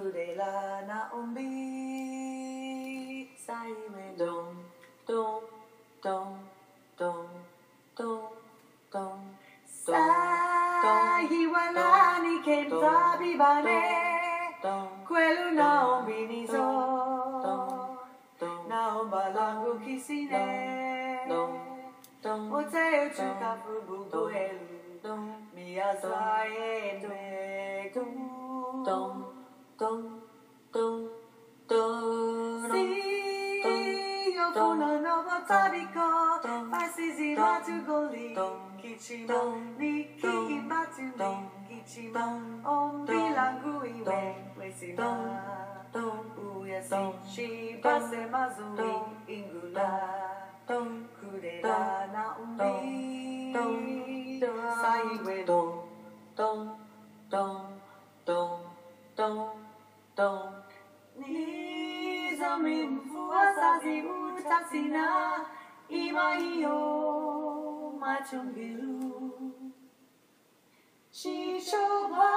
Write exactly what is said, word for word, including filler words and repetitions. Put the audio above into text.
그래라 나옴비 사이웨 동동동동동동 사이와라니 켄타비바네 quello naombiniso naombalangu kisine oteo chukafu bubuelu miyazae me dum dum dum dum si yo funo novo tabiko pasisi matugoli kichimo niki imatumi kichimo ombilangu iwe wesima uyasi pase mazuri ingula kurera na umbi saiwe dong dong dong dong dong dong ni zamin fuasazi utaksina ima iyo machungiru Shisho